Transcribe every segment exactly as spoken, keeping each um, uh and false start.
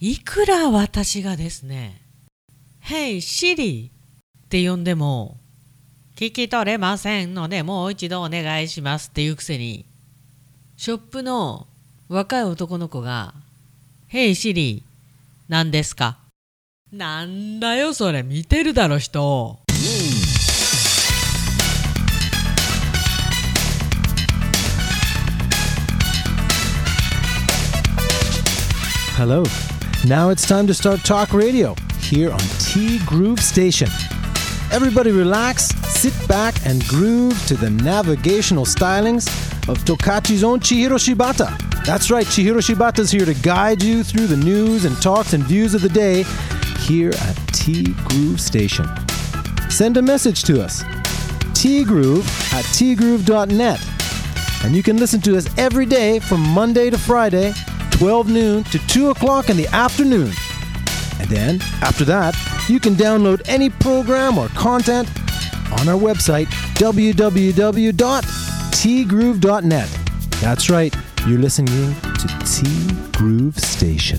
いくら私がですね Hey Siri って呼んでも聞き取れませんのでもう一度お願いしますっていうくせに、ショップの若い男の子が Hey Siri 何ですか、なんだよそれ、見てるだろ人。 Hello. Now it's time to start Talk Radio here on T Groove Station. Everybody relax, sit back and groove to the navigational stylings of Tokachi's own Chihiro Shibata. That's right, Chihiro Shibata's here to guide you through the news and talks and views of the day here at T Groove Station. Send a message to us, tgroove at tgroove dot net. And you can listen to us every day from Monday to Friday, twelve noon to two o'clock in the afternoon. And then, after that, you can download any program or content on our website, w w w dot t groove dot net. That's right, you're listening to T Groove Station.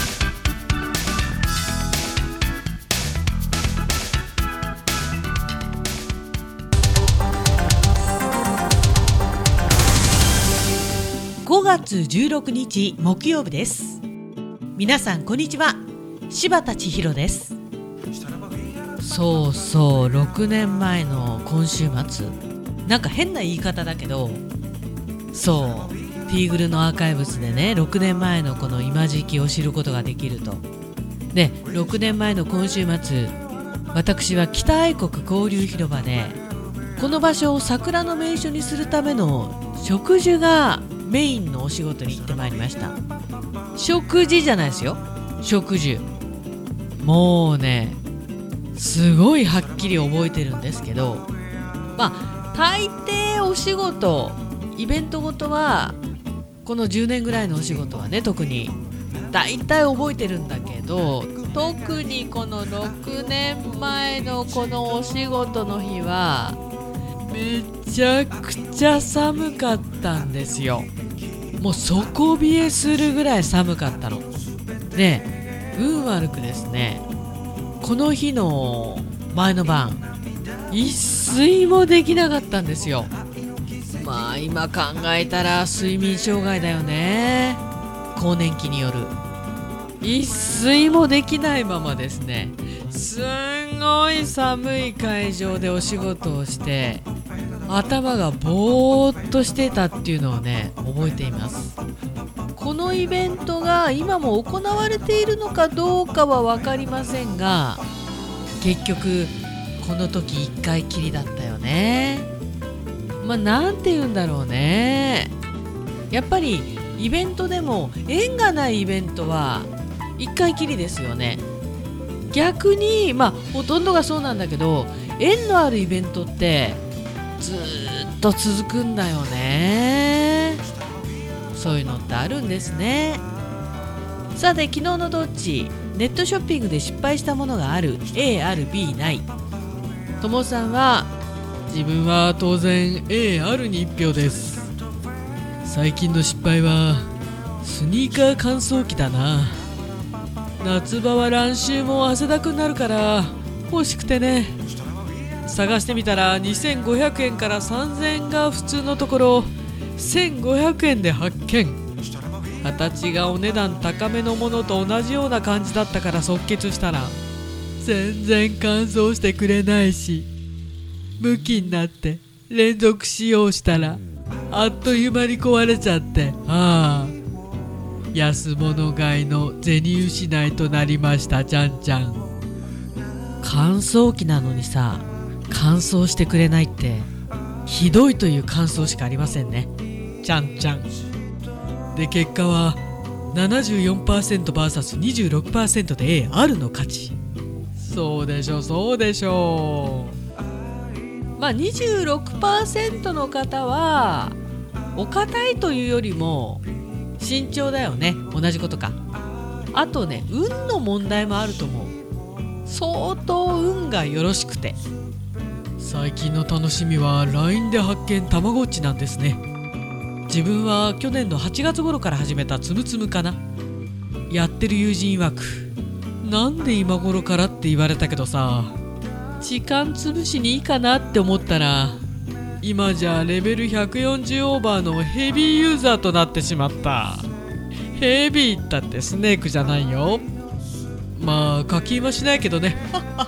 ごがつじゅうろくにち木曜日です。皆さんこんにちは、柴田千尋です。そうそう、ろくねんまえの今週末、なんか変な言い方だけど、そうティーグルのアーカイブスでね、ろくねんまえのこの今時期を知ることができると。で、ろくねんまえの今週末、私は北愛国交流広場でこの場所を桜の名所にするための植樹がメインのお仕事に行ってまいりました。植樹じゃないですよ、植樹。もうね、すごいはっきり覚えてるんですけど、まあ大抵お仕事、イベントごとはこのじゅうねんぐらいのお仕事はね、特に大体覚えてるんだけど、特にこのろくねんまえのこのお仕事の日はめちゃくちゃ寒かったんですよ。もう底冷えするぐらい寒かったので、運悪くですね、この日の前の晩一睡もできなかったんですよ。まあ今考えたら睡眠障害だよね、更年期による。一睡もできないままですね、すんごい寒い会場でお仕事をして頭がぼーっとしてたっていうのをね、覚えています。このイベントが今も行われているのかどうかは分かりませんが、結局この時一回きりだったよね。まあなんて言うんだろうね、やっぱりイベントでも縁がないイベントは一回きりですよね。逆にまあほとんどがそうなんだけど、縁のあるイベントってずーっと続くんだよね。そういうのってあるんですね。さて、昨日のどっち、ネットショッピングで失敗したものがある、 A ある B ない。ともさんは、自分は当然 A あるに一票です。最近の失敗はスニーカー乾燥機だな。夏場は乱臭も汗だくになるから欲しくてね、探してみたらにせんごひゃくえんからさんぜんえんが普通のところせんごひゃくえんで発見。形がお値段高めのものと同じような感じだったから即決したら全然乾燥してくれないし、ムキになって連続使用したらあっという間に壊れちゃって、ああ安物買いの銭失いとなりました。ちゃんちゃん、乾燥機なのにさ、乾燥してくれないってひどいという感想しかありませんね、ちゃんちゃん。で、結果は ななじゅうよんパーセントブイエスにじゅうろくパーセント で A あるの勝ち。そうでしょそうでしょう。まあ にじゅうろくパーセント の方はお堅いというよりも慎重だよね。同じことか。あとね、運の問題もあると思う。相当運がよろしくて。最近の楽しみは ライン で発見たまごっちなんですね。自分は去年のはちがつ頃から始めたつむつむかな。 やってる友人曰く、なんで今頃からって言われたけどさ、時間潰しにいいかなって思ったら、今じゃレベルひゃくよんじゅうオーバーのヘビーユーザーとなってしまった。ヘビーったってスネークじゃないよ。まあ課金はしないけどね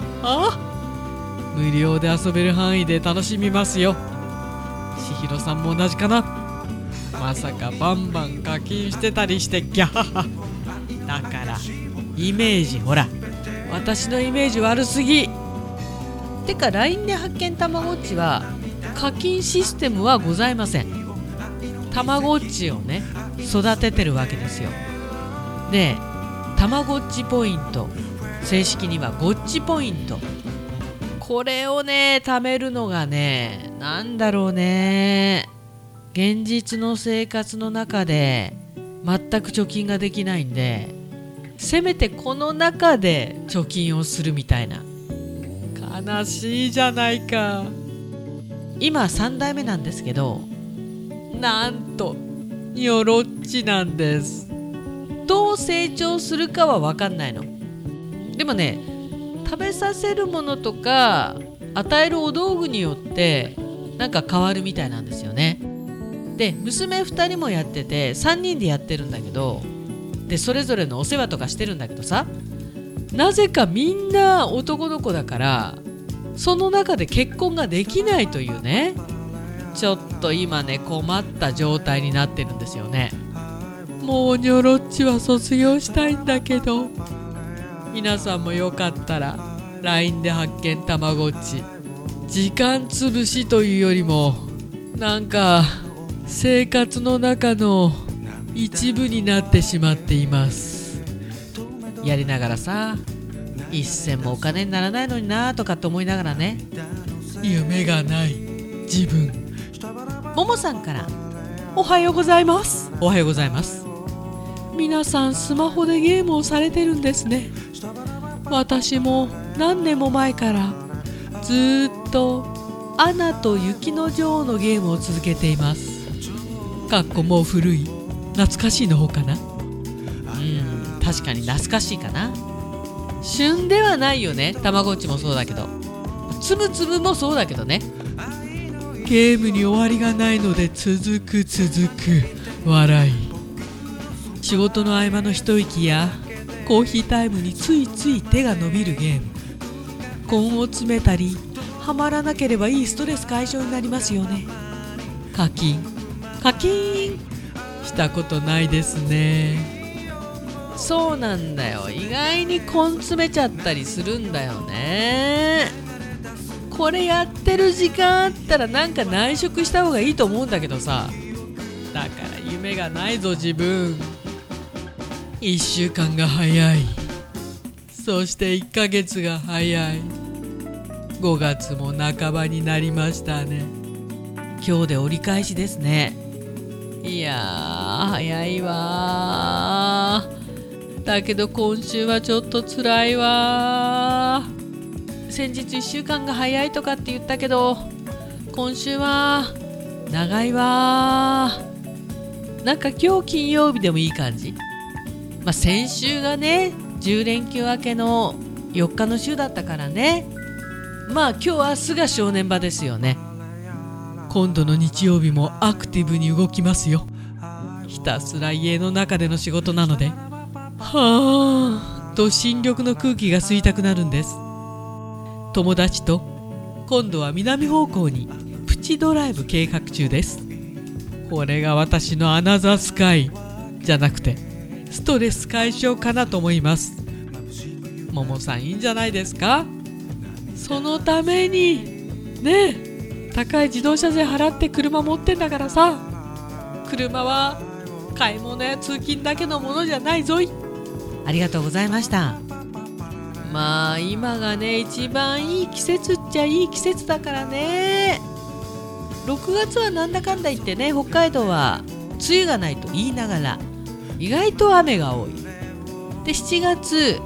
無料で遊べる範囲で楽しみますよ。千尋さんも同じかな。まさかバンバン課金してたりしてギャハハ。だからイメージ、ほら私のイメージ悪すぎ。てか ライン で発見たまごっちは課金システムはございません。たまごっちをね育ててるわけですよ。でたまごっちポイント、正式にはごっちポイント、これをね貯めるのがね、なんだろうね、現実の生活の中で全く貯金ができないんで、せめてこの中で貯金をするみたいな。悲しいじゃないか。今さんだいめなんですけど、なんとニョロッチなんです。どう成長するかは分かんないの。でもね、食べさせるものとか与えるお道具によってなんか変わるみたいなんですよね。で娘ふたりもやっててさんにんでやってるんだけど、でそれぞれのお世話とかしてるんだけどさ、なぜかみんな男の子だからその中で結婚ができないというね、ちょっと今ね困った状態になってるんですよね。もうニョロッチは卒業したいんだけど、皆さんもよかったら ライン で発見たまごっち、時間つぶしというよりもなんか生活の中の一部になってしまっています。やりながらさ、一銭もお金にならないのになとかって思いながらね、夢がない自分。ももさんからおはようございます。おはようございます。皆さんスマホでゲームをされてるんですね。私も何年も前からずっとアナと雪の女王のゲームを続けています。かっこもう古い懐かしいの方かな。うん、確かに懐かしいかな。旬ではないよね。たまごっちもそうだけど、つぶつぶもそうだけどね。ゲームに終わりがないので続く続く笑い。仕事の合間の一息やコーヒータイムについつい手が伸びるゲーム。根を詰めたりはまらなければいいストレス解消になりますよね。課金課金したことないですね。そうなんだよ、意外に根詰めちゃったりするんだよね。これやってる時間あったらなんか内職した方がいいと思うんだけどさ、だから夢がないぞ自分。いっしゅうかんが早い。そしていっかげつが早い。ごがつも半ばになりましたね。今日で折り返しですね。いやー早いわー。だけど今週はちょっと辛いわー。先日いっしゅうかんが早いとかって言ったけど、今週は長いわー。なんか今日金曜日でもいい感じ。まあ、先週がねじゅう連休明けのよっかの週だったからね。まあ今日明日が正念場ですよね。今度の日曜日もアクティブに動きますよ。ひたすら家の中での仕事なので、はぁと新緑の空気が吸いたくなるんです。友達と今度は南方向にプチドライブ計画中です。これが私のアナザースカイじゃなくてストレス解消かなと思います。ももさんいいんじゃないですか。そのためにねえ、高い自動車税払って車持ってんだからさ。車は買い物や通勤だけのものじゃないぞい。ありがとうございました。まあ今がね一番いい季節っちゃいい季節だからね。ろくがつはなんだかんだ言ってね、北海道は梅雨がないと言いながら意外と雨が多い。でしちがつ、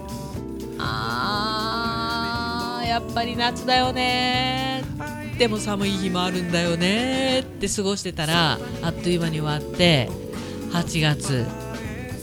あーやっぱり夏だよね、でも寒い日もあるんだよねって過ごしてたらあっという間に終わって、はちがつ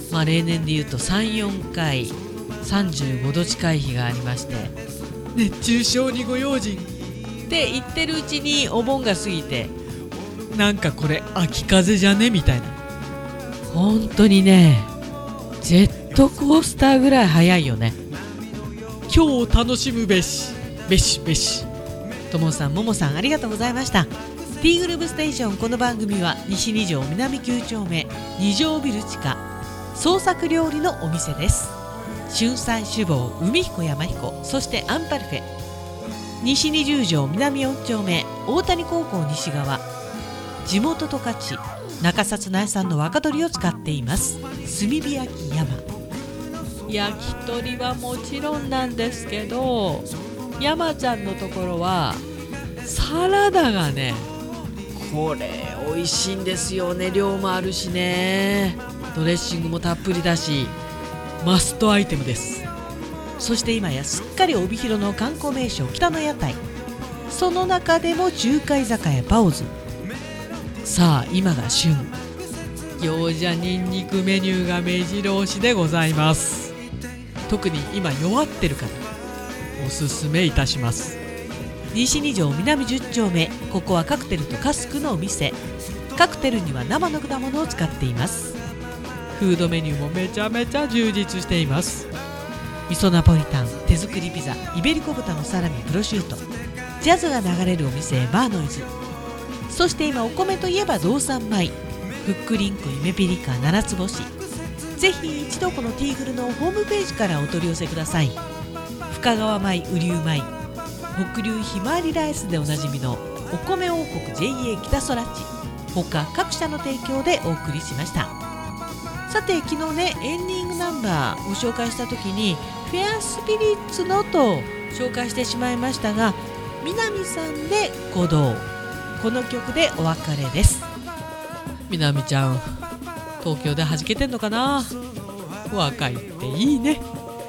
まあ例年でいうと さん,よん 回さんじゅうごど近い日がありまして、熱中症にご用心って言ってるうちにお盆が過ぎて、なんかこれ秋風じゃねみたいな、本当にねジェットコースターぐらい早いよね。今日を楽しむべしべしべし。ともさん、ももさん、ありがとうございました。 T グループステーション。この番組は西に条南きゅう丁目に条ビル地下創作料理のお店です。春菜酒房海彦山彦、そしてアンパルフェ。西にじゅう条南よん丁目大谷高校西側、地元十勝中札内産の若鶏を使っています。炭火焼き山。焼き鳥はもちろんなんですけど、山ちゃんのところはサラダがね、これ美味しいんですよね。量もあるしね、ドレッシングもたっぷりだし、マストアイテムです。そして今やすっかり帯広の観光名所北の屋台、その中でも中華居酒屋パオズ。さあ今が旬、餃子にんにくメニューが目白押しでございます。特に今弱ってるからおすすめいたします。西に条南じゅう丁目、ここはカクテルとカスクのお店。カクテルには生の果物を使っています。フードメニューもめちゃめちゃ充実しています。味噌ナポリタン、手作りピザ、イベリコ豚のサラミ、プロシュート、ジャズが流れるお店バーノイズ。そして今お米といえば道産米、ふっくりんこ夢ピリカ七つ星。ぜひ一度このティーグルのホームページからお取り寄せください。深川米、雨竜米、北流ひまわりライスでおなじみのお米王国 ジェイエー 北空地、他各社の提供でお送りしました。さて昨日ね、エンディングナンバーを紹介した時にフェアスピリッツのと紹介してしまいましたが、南さんで鼓動、この曲でお別れです。南ちゃん東京で弾けてんのかな。若いっていいね。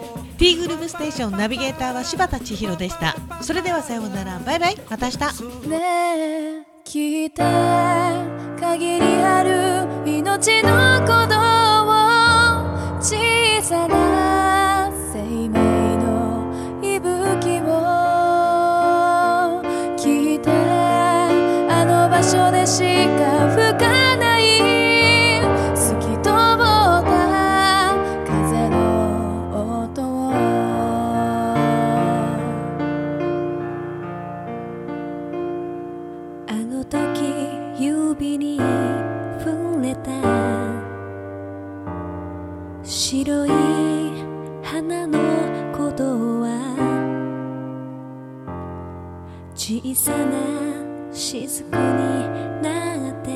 T グループステーション、ナビゲーターは柴田千尋でした。それではさようなら、バイバイ、また明日。 ねえ聞いて、限りある命の鼓動を、小さな生命の息吹を聞いて、あの場所でしか吹かない透き通った風の音を、あの時指に触れた白い花の鼓動は、小さな雫になって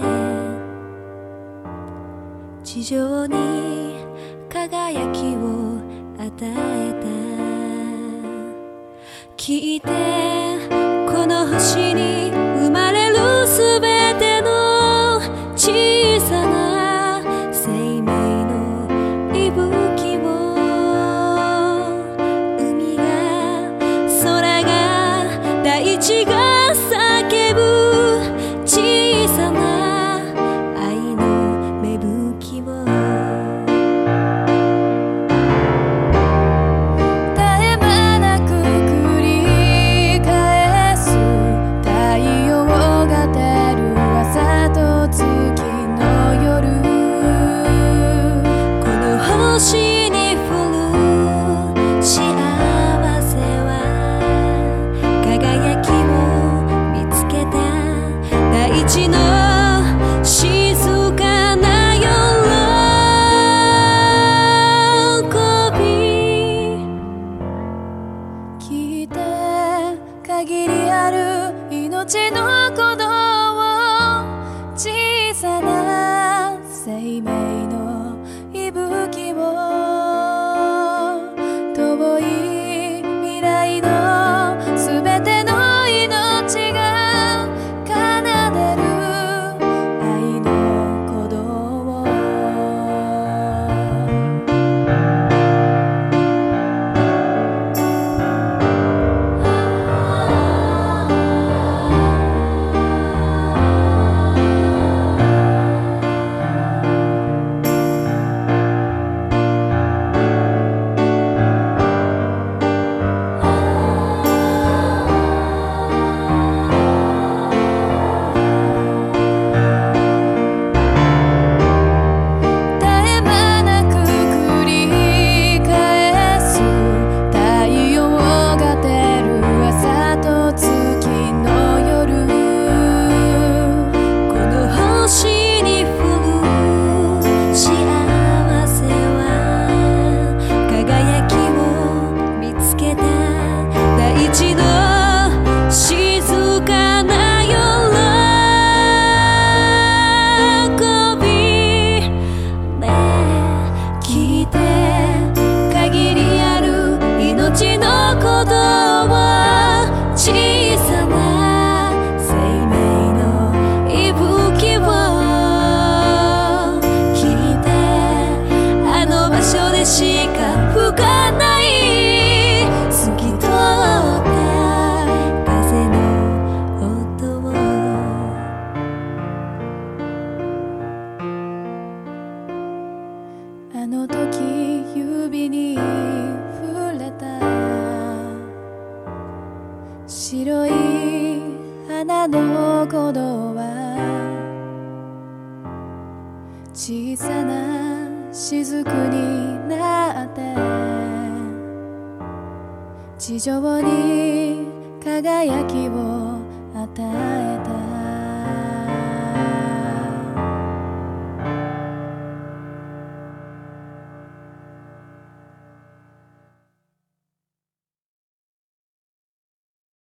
地上に輝きを与えた。聞いて、この星に生まれるすべての小さな生命の息吹を、海が空が大地が叫ぶ小さな愛の芽吹きを、絶え間なく繰り返す太陽が照る朝と月の夜、この星に降る幸せは、輝きを見つけた大地の静かな喜び。聞いて、限りある命の鼓動を、小さな生命の息吹を、遠い未来のすべての命が奏でる愛の鼓動を、 あの時指に触れた白い花の鼓動は小さな雫になって地上に輝きを与えた